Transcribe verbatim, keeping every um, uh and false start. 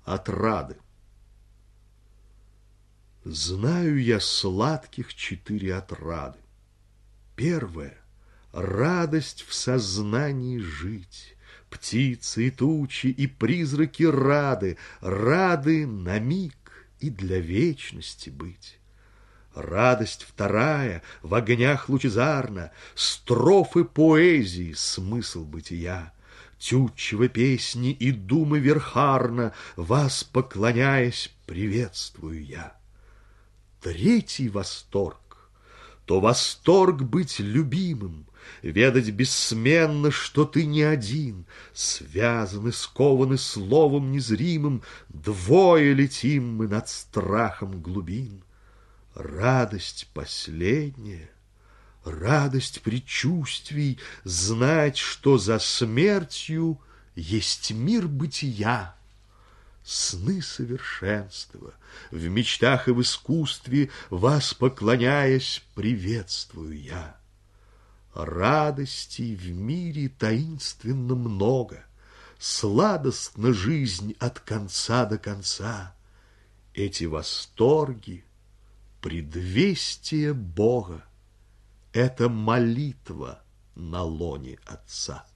Отрады. Знаю я сладких четыре отрады. Первая — радость в сознании жить. Птицы и тучи, и призраки рады, рады на миг и для вечности быть. Радость вторая в огнях лучезарна, строфы поэзии, смысл бытия. Тютчевы песни и думы верхарна, вас, поклоняясь, приветствую я. Третий восторг, то восторг быть любимым, ведать бессменно, что ты не один, связаны, скованы словом незримым, двое летим мы над страхом глубин. Радость последняя, радость предчувствий, знать, что за смертью есть мир бытия. Сны совершенства, в мечтах и в искусстве, вас, поклоняясь, приветствую я. Радостей в мире таинственно много, сладостна жизнь от конца до конца. Эти восторги — предвестие Бога, это молитва на лоне Отца.